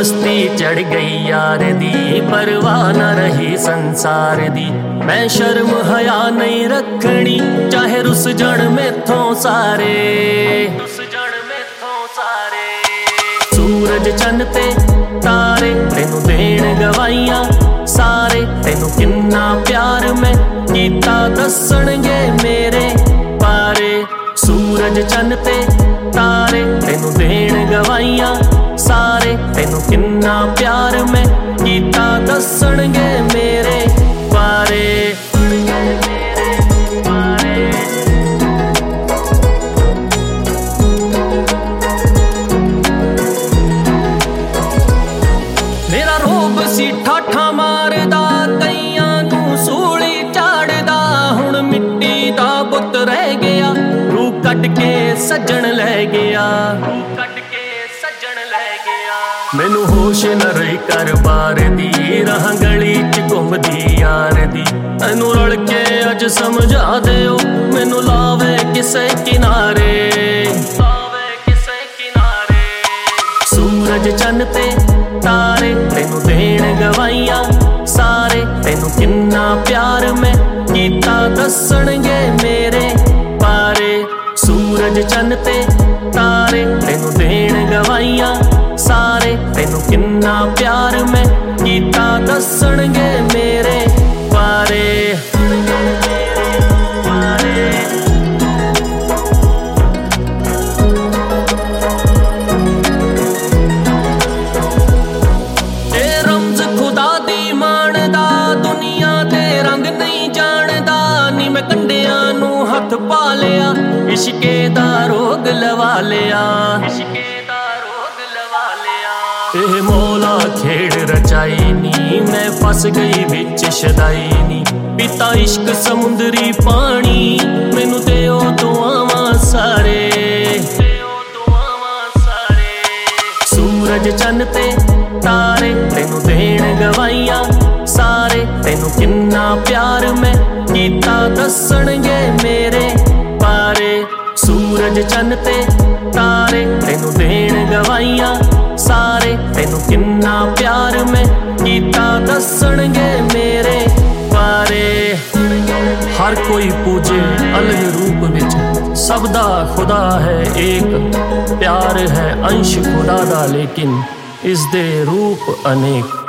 मस्ती चढ़ गई यार दी, परवाह न रही संसार दी। मैं शर्म हया नहीं रखनी, चाहे रुस जण मैथों सारे, सूरज चंद ते तारे तेनू देण गवाइयां सारे। तेनू किन्ना प्यार मैं कीता दसणगे मेरे पारे। सूरज चंद ते तारे तेनू देण गवाइयां सारे। तेनू किन्ना प्यार मैं कीता दसणगे मेरे पारे। मेरा रोब सी ठाठा मारदा, कईयां नूं सूली झाड़दा। हुण मिट्टी दा बुत रह गया, रूह कट के सजण लै गया, मैनू होश न रही कर बार दी। रहां गली च घुमदी यार दी, मैनू रल के अज समझा दिओ, मैनू लावे किसे किनारे। सूरज चंद ते तारे तेनू देण गवाइयां सारे। तेनू किन्ना प्यार मैं कीता दसणगे मेरे पारे। सूरज चंद ते तारे तेनू देण गवाइयां सारे। तेनू किन्ना प्यार मैं कीता दसणगे मेरे पारे। रमज खुदा दी माणदा, दुनिया दे रंग नहीं जानदा। नी मैं कंडियां नू हथ पा लिया, इश्के दा रोग लवा लिया। एह मौला खेड़ रचाई नी, मैं फस गई बिच शदाई नी। पिता इश्क समुंदरी पानी, मैनू देओ दुआवां सारे। सूरज चंद ते तारे तेनू देण गवाइयां सारे। तेनू किन्ना प्यार मैं कीता दसणगे मेरे पारे। सूरज चंद ते तारे तेनू देण गवाइयां सारे। तेनू किन्ना प्यार मैं कीता दसणगे मेरे पारे। हर कोई पूजे अलग रूप विच, सबदा खुदा है एक। प्यार है अंश खुदा दा, लेकिन इस दे रूप अनेक।